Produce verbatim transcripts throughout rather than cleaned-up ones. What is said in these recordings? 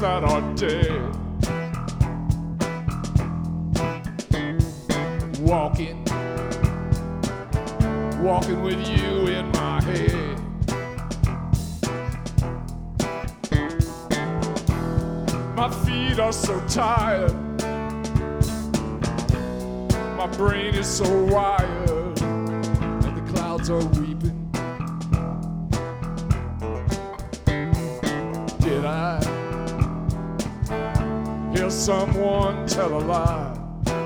that are dead. Walking, walking with you in my head. My feet are so tired, my brain is so wired, and the clouds are weeping. Did I hear someone tell a lie?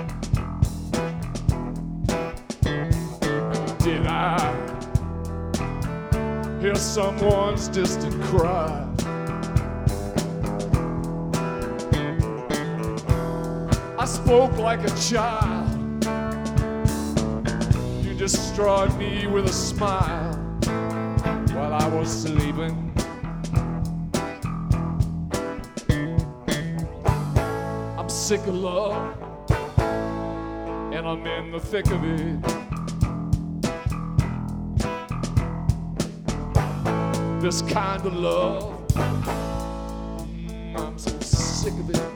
Did I hear someone's distant cry? I spoke like a child. You destroyed me with a smile while I was sleeping. I'm sick of love, and I'm in the thick of it. This kind of love, mm, I'm so sick of it.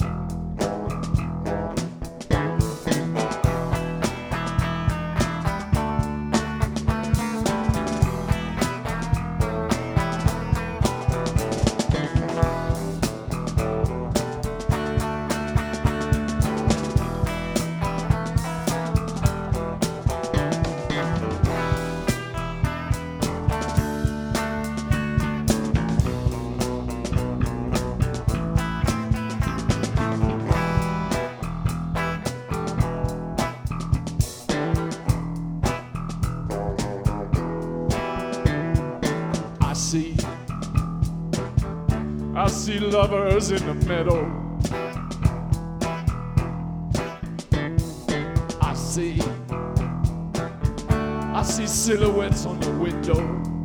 I see, I see lovers in the meadow. I see, I see silhouettes on the window.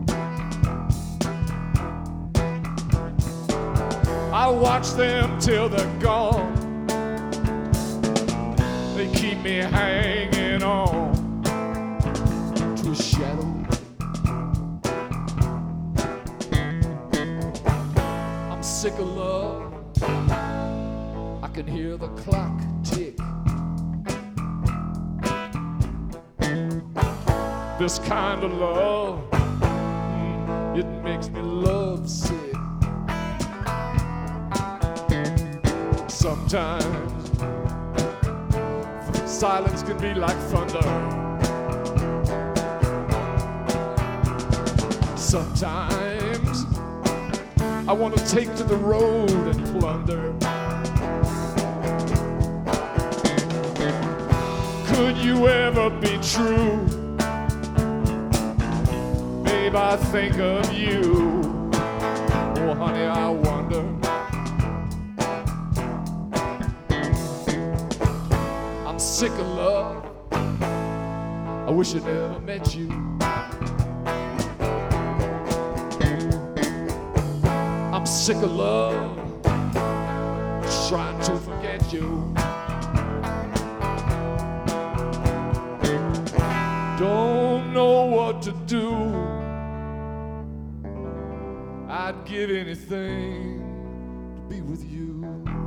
I watch them till they're gone. They keep me hanging on to a shadow. Sick of love, I can hear the clock tick. This kind of love, mm, it makes me lovesick. Sometimes silence can be like thunder. Sometimes I want to take to the road and plunder. Could you ever be true? Babe, I think of you. Oh, honey, I wonder. I'm sick of love. I wish I never met you. I'm sick of love, trying to forget you. Don't know what to do. I'd give anything to be with you.